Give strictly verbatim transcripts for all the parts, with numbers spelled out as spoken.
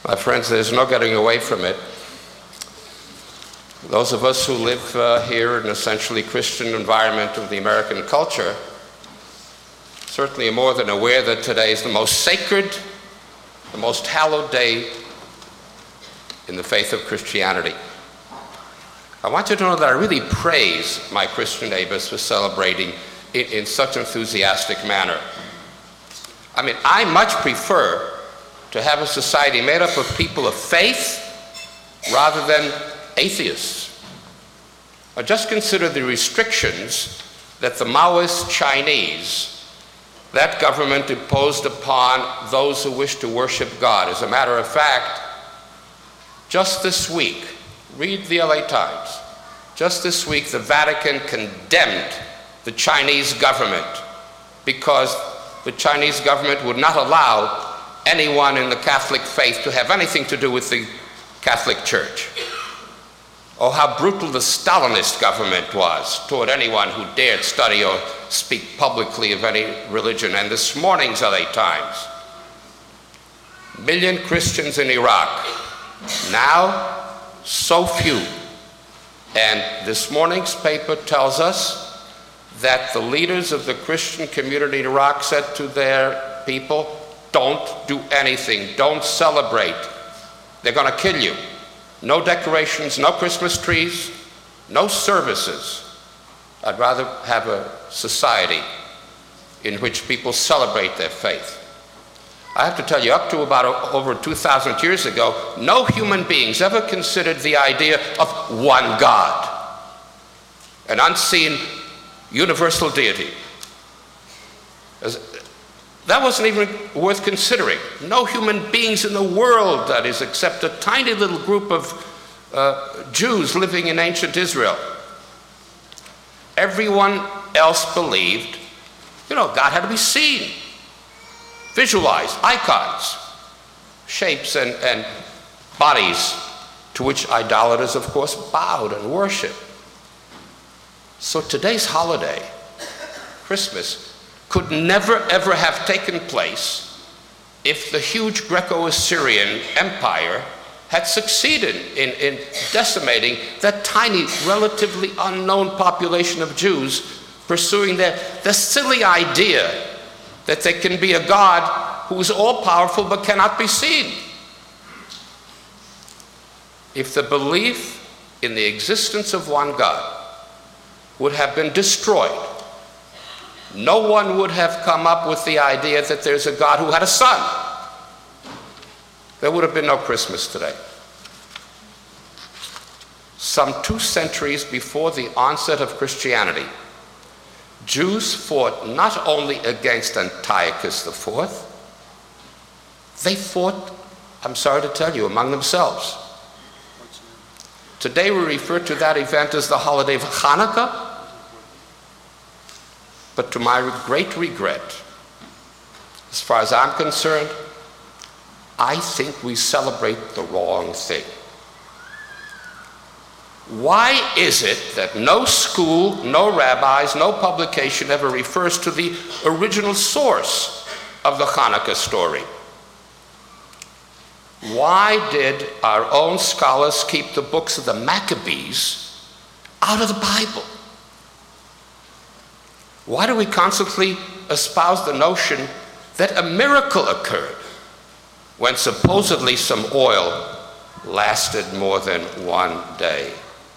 My friends, there's no getting away from it. Those of us who live uh, here in an essentially Christian environment of the American culture certainly are more than aware that today is the most sacred, the most hallowed day in the faith of Christianity. I want you to know that I really praise my Christian neighbors for celebrating it in such an enthusiastic manner. I mean, I much prefer to have a society made up of people of faith rather than atheists. Now just consider the restrictions that the Maoist Chinese, that government imposed upon those who wish to worship God. As a matter of fact, just this week, read the L A Times, just this week the Vatican condemned the Chinese government because the Chinese government would not allow anyone in the Catholic faith to have anything to do with the Catholic Church. Oh, how brutal the Stalinist government was toward anyone who dared study or speak publicly of any religion. And this morning's L A Times, million Christians in Iraq, now so few. And this morning's paper tells us that the leaders of the Christian community in Iraq said to their people, don't do anything, don't celebrate. They're going to kill you. No decorations, no Christmas trees, no services. I'd rather have a society in which people celebrate their faith. I have to tell you, up to about over two thousand years ago, no human beings ever considered the idea of one God, an unseen universal deity. As, That wasn't even worth considering. No human beings in the world, that is, except a tiny little group of uh, Jews living in ancient Israel. Everyone else believed, you know, God had to be seen, visualized, icons, shapes and, and bodies to which idolaters, of course, bowed and worshiped. So today's holiday, Christmas, could never ever have taken place if the huge Greco-Assyrian Empire had succeeded in, in decimating that tiny, relatively unknown population of Jews pursuing their, the silly idea that there can be a God who is all-powerful but cannot be seen. If the belief in the existence of one God would have been destroyed, no one would have come up with the idea that there's a God who had a son. There would have been no Christmas today. Some two centuries before the onset of Christianity, Jews fought not only against Antiochus the Fourth, they fought, I'm sorry to tell you, among themselves. Today we refer to that event as the holiday of Hanukkah. But to my great regret, as far as I'm concerned, I think we celebrate the wrong thing. Why is it that no school, no rabbis, no publication ever refers to the original source of the Hanukkah story? Why did our own scholars keep the books of the Maccabees out of the Bible? Why do we constantly espouse the notion that a miracle occurred when supposedly some oil lasted more than one day?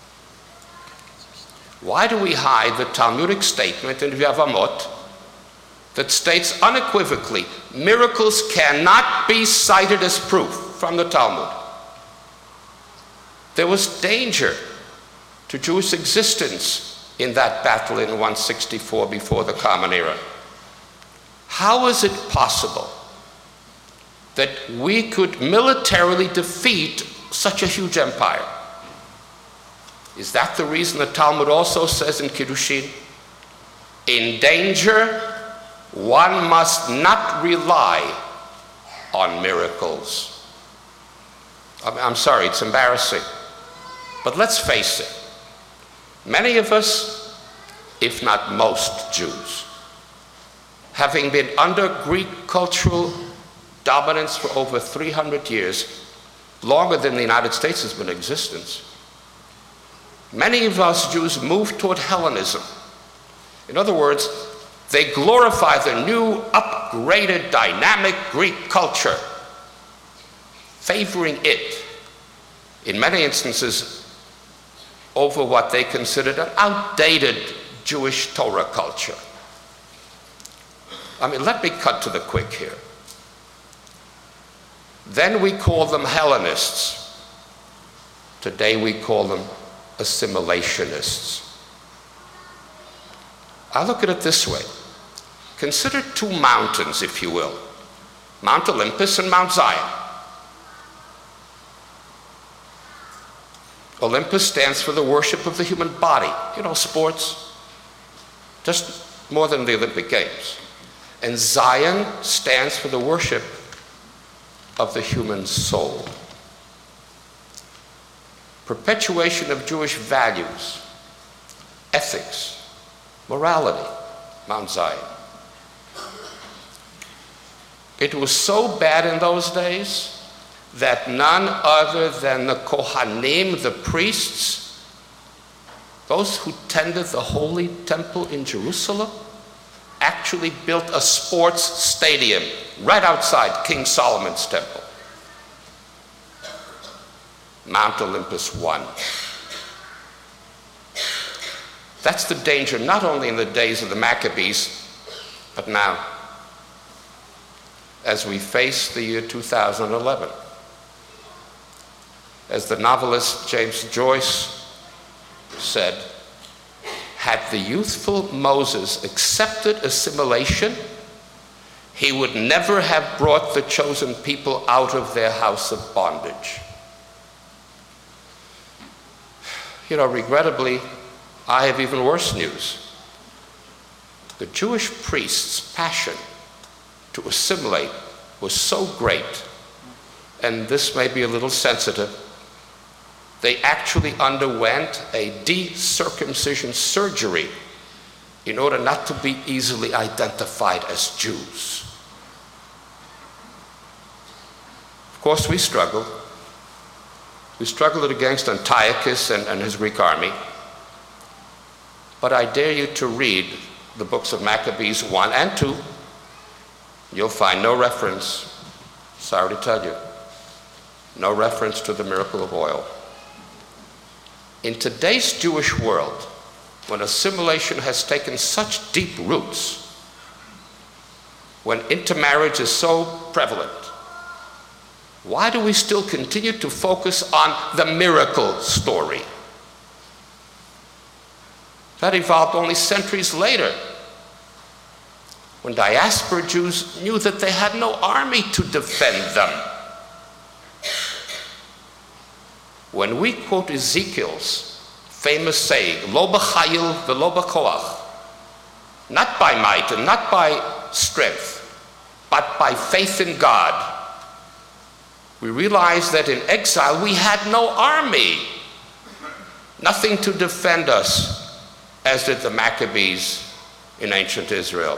Why do we hide the Talmudic statement in Yevamot that states unequivocally, miracles cannot be cited as proof from the Talmud? There was danger to Jewish existence in that battle in one sixty-four before the Common Era. How is it possible that we could militarily defeat such a huge empire? Is that the reason the Talmud also says in Kiddushin, in danger, one must not rely on miracles? I'm sorry, it's embarrassing. But let's face it. Many of us, if not most Jews, having been under Greek cultural dominance for over three hundred years, longer than the United States has been in existence. Many of us Jews moved toward Hellenism. In other words, they glorify the new, upgraded, dynamic Greek culture, favoring it, in many instances, over what they considered an outdated Jewish Torah culture. I mean, let me cut to the quick here. Then we call them Hellenists. Today we call them assimilationists. I look at it this way. Consider two mountains, if you will, Mount Olympus and Mount Zion. Olympus stands for the worship of the human body, you know, sports, just more than the Olympic Games. And Zion stands for the worship of the human soul. Perpetuation of Jewish values, ethics, morality, Mount Zion. It was so bad in those days that none other than the Kohanim, the priests, those who tended the holy temple in Jerusalem, actually built a sports stadium right outside King Solomon's temple. Mount Olympus won. That's the danger, not only in the days of the Maccabees, but now, as we face the year two thousand eleven. As the novelist James Joyce said, had the youthful Moses accepted assimilation, he would never have brought the chosen people out of their house of bondage. You know, regrettably, I have even worse news. The Jewish priests' passion to assimilate was so great, and this may be a little sensitive, they actually underwent a de-circumcision surgery in order not to be easily identified as Jews. Of course, we struggled. We struggled against Antiochus and, and his Greek army. But I dare you to read the books of Maccabees one and two. You'll find no reference, sorry to tell you, no reference to the miracle of oil. In today's Jewish world, when assimilation has taken such deep roots, when intermarriage is so prevalent, why do we still continue to focus on the miracle story? That evolved only centuries later, when diaspora Jews knew that they had no army to defend them. When we quote Ezekiel's famous saying, Lo b'chayil v'lo b'koach, not by might and not by strength, but by faith in God, we realize that in exile we had no army, nothing to defend us, as did the Maccabees in ancient Israel.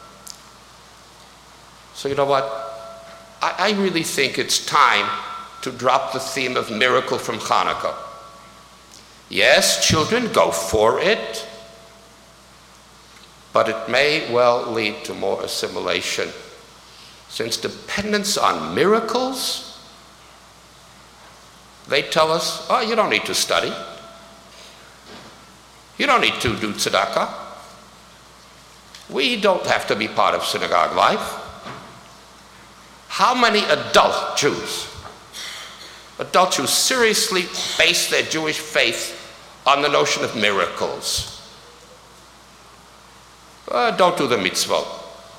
So you know what? I, I really think it's time to drop the theme of miracle from Hanukkah. Yes, children, go for it, but it may well lead to more assimilation, since dependence on miracles, they tell us, oh, you don't need to study. You don't need to do tzedakah. We don't have to be part of synagogue life. How many adult Jews Adults who seriously base their Jewish faith on the notion of miracles? Uh, don't do the mitzvot.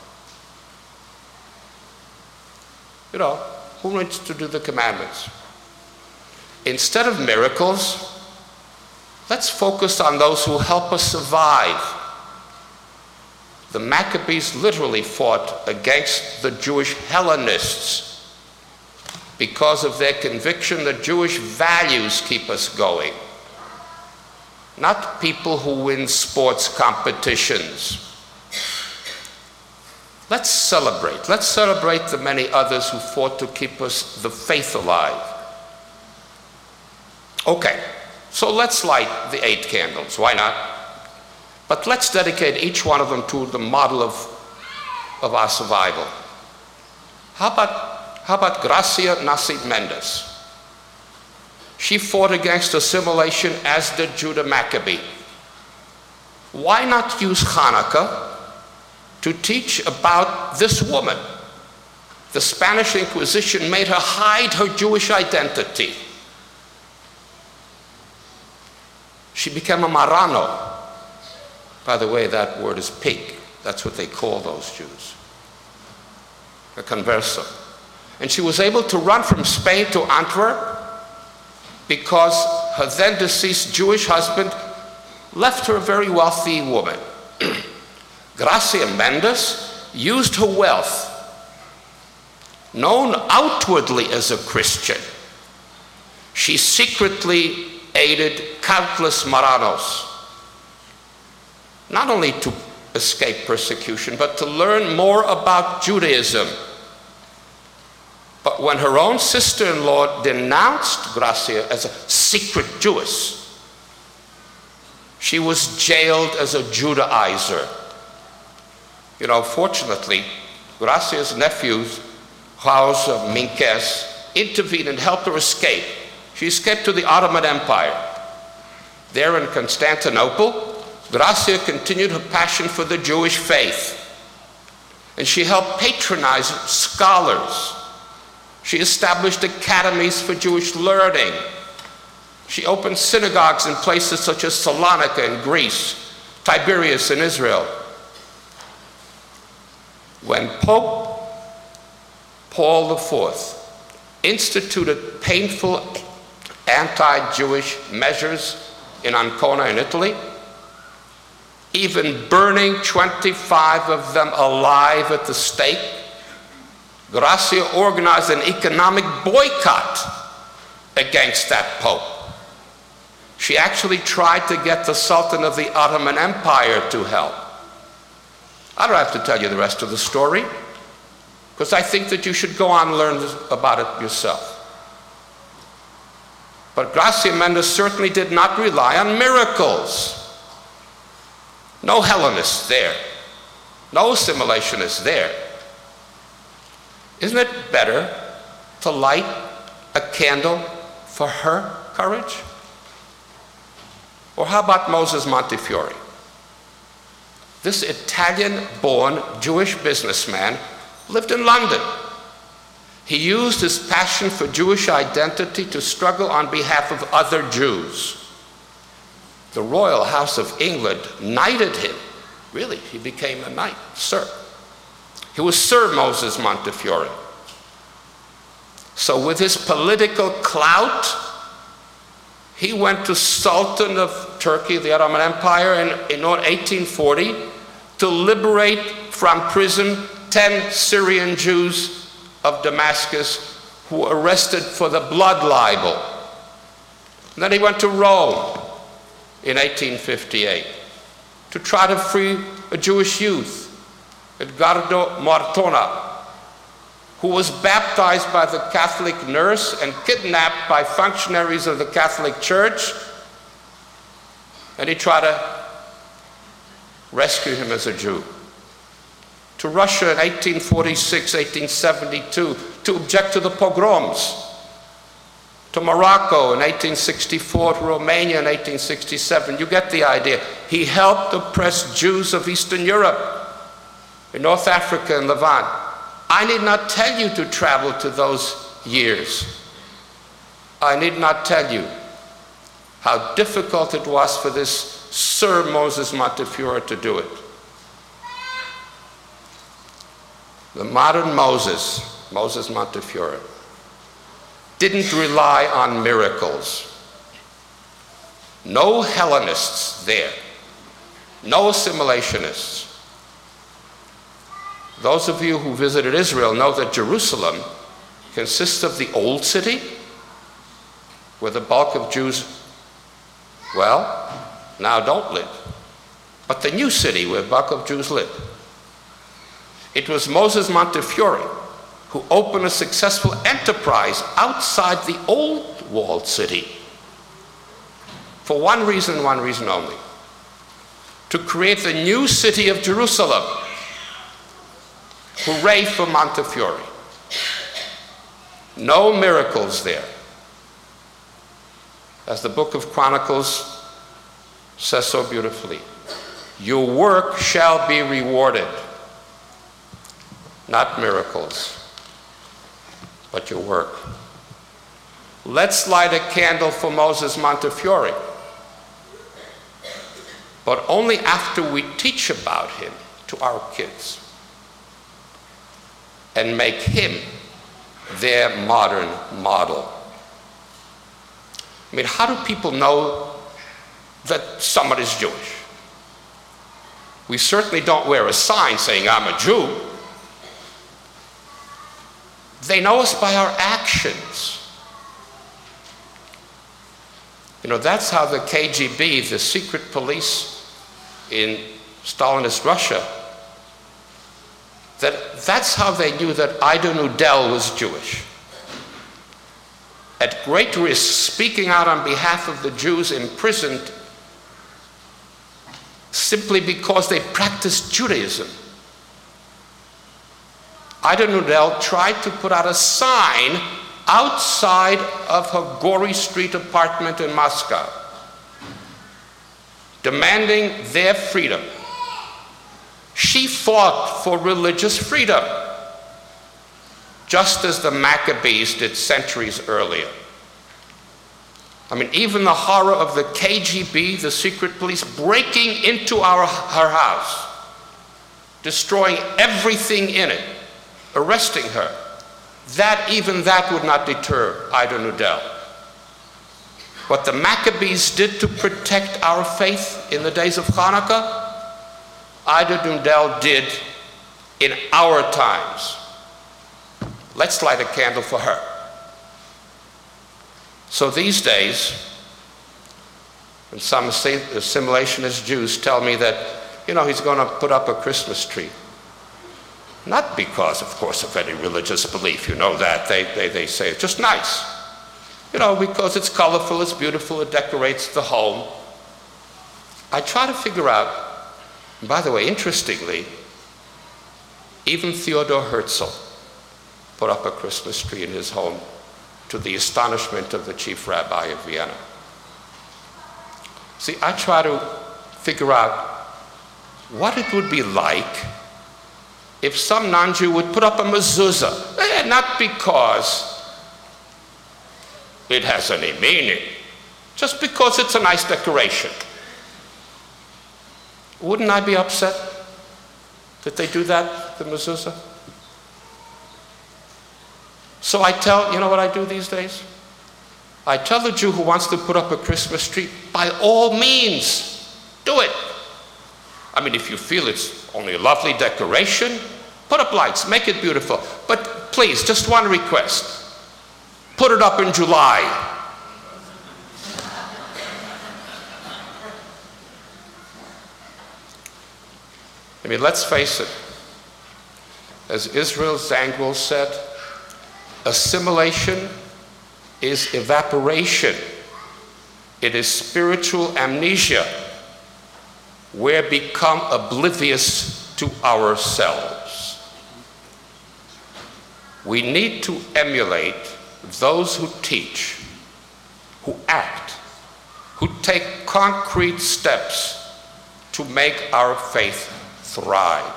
You know, who needs to do the commandments? Instead of miracles, let's focus on those who help us survive. The Maccabees literally fought against the Jewish Hellenists because of their conviction that Jewish values keep us going. Not people who win sports competitions. Let's celebrate. Let's celebrate the many others who fought to keep us the faith alive. Okay, so let's light the eight candles. Why not? But let's dedicate each one of them to the model of, of our survival. How about, how about Gracia Nascimento? She fought against assimilation, as did Judah Maccabee. Why not use Hanukkah to teach about this woman? The Spanish Inquisition made her hide her Jewish identity. She became a marrano. By the way, that word is pig. That's what they call those Jews. A converso. And she was able to run from Spain to Antwerp because her then deceased Jewish husband left her a very wealthy woman. Gracia Mendes used her wealth, known outwardly as a Christian. She secretly aided countless Marranos, not only to escape persecution, but to learn more about Judaism. But when her own sister-in-law denounced Gracia as a secret Jewess, she was jailed as a Judaizer. You know, fortunately, Gracia's nephews, House of Minques, intervened and helped her escape. She escaped to the Ottoman Empire. There in Constantinople, Gracia continued her passion for the Jewish faith, and she helped patronize scholars. She established academies for Jewish learning. She opened synagogues in places such as Salonika in Greece, Tiberias in Israel. When Pope Paul the Fourth instituted painful anti-Jewish measures in Ancona in Italy, even burning twenty-five of them alive at the stake, Gracia organized an economic boycott against that Pope. She actually tried to get the Sultan of the Ottoman Empire to help. I don't have to tell you the rest of the story, because I think that you should go on and learn about it yourself. But Gracia Mendes certainly did not rely on miracles. No Hellenists there. No assimilationists there. Isn't it better to light a candle for her courage? Or how about Moses Montefiore? This Italian-born Jewish businessman lived in London. He used his passion for Jewish identity to struggle on behalf of other Jews. The royal house of England knighted him. Really, he became a knight, sir. He was Sir Moses Montefiore. So with his political clout, he went to Sultan of Turkey, the Ottoman Empire, in, in eighteen forty to liberate from prison ten Syrian Jews of Damascus who were arrested for the blood libel. And then he went to Rome in eighteen fifty-eight to try to free a Jewish youth, Edgardo Martona, who was baptized by the Catholic nurse and kidnapped by functionaries of the Catholic Church, and he tried to rescue him as a Jew. To Russia in eighteen forty-six, eighteen seventy-two, to object to the pogroms. To Morocco in eighteen sixty-four, to Romania in eighteen sixty-seven. You get the idea. He helped oppressed Jews of Eastern Europe, in North Africa and Levant. I need not tell you to travel to those years. I need not tell you how difficult it was for this Sir Moses Montefiore to do it. The modern Moses, Moses Montefiore, didn't rely on miracles. No Hellenists there. No assimilationists. Those of you who visited Israel know that Jerusalem consists of the old city, where the bulk of Jews, well, now don't live, but the new city where the bulk of Jews live. It was Moses Montefiore who opened a successful enterprise outside the old walled city for one reason, one reason only: to create the new city of Jerusalem. Hooray for Montefiore. No miracles there. As the book of Chronicles says so beautifully, your work shall be rewarded. Not miracles, but your work. Let's light a candle for Moses Montefiore, but only after we teach about him to our kids and make him their modern model. I mean, how do people know that somebody's Jewish? We certainly don't wear a sign saying, I'm a Jew. They know us by our actions. You know, that's how the K G B, the secret police in Stalinist Russia, that that's how they knew that Ida Nudel was Jewish. At great risk, speaking out on behalf of the Jews imprisoned simply because they practiced Judaism. Ida Nudel tried to put out a sign outside of her Gory Street apartment in Moscow, demanding their freedom. She fought for religious freedom, just as the Maccabees did centuries earlier. I mean, even the horror of the K G B, the secret police, breaking into our, her house, destroying everything in it, arresting her, that, even that would not deter Ida Nudel. What the Maccabees did to protect our faith in the days of Hanukkah, Ida Nudel did in our times. Let's light a candle for her. So these days, when some assimilationist Jews tell me that, you know, he's going to put up a Christmas tree, not because, of course, of any religious belief, you know that, they, they, they say it's just nice. You know, because it's colorful, it's beautiful, it decorates the home. I try to figure out, and by the way, interestingly, even Theodor Herzl put up a Christmas tree in his home, to the astonishment of the chief rabbi of Vienna. See, I try to figure out what it would be like if some non-Jew would put up a mezuzah, eh, not because it has any meaning, just because it's a nice decoration. Wouldn't I be upset that they do that, the mezuzah? So I tell, you know what I do these days? I tell the Jew who wants to put up a Christmas tree, by all means, do it. I mean, if you feel it's only a lovely decoration, put up lights, make it beautiful. But please, just one request. Put it up in July. I mean, let's face it. As Israel Zangwill said, assimilation is evaporation. It is spiritual amnesia. We're become oblivious to ourselves. We need to emulate those who teach, who act, who take concrete steps to make our faith thrive.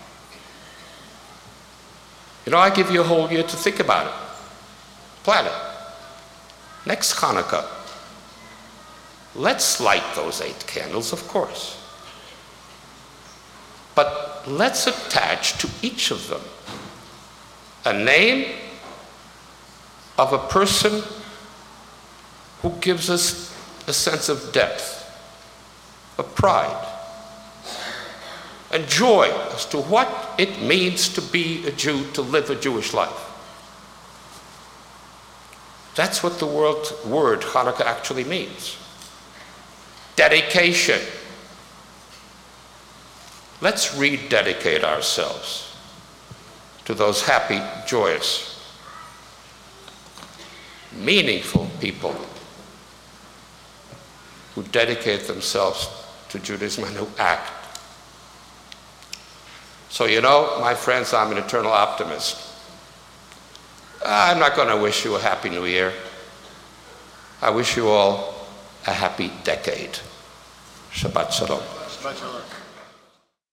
You know, I give you a whole year to think about it. Plan it. Next Hanukkah, let's light those eight candles, of course. But let's attach to each of them a name of a person who gives us a sense of depth, of pride, and joy as to what it means to be a Jew, to live a Jewish life. That's what the word, word Hanukkah actually means. Dedication. Let's rededicate ourselves to those happy, joyous, meaningful people who dedicate themselves to Judaism and who act. So, you know, my friends, I'm an eternal optimist. I'm not going to wish you a happy new year. I wish you all a happy decade. Shabbat Shalom. Shabbat Shalom.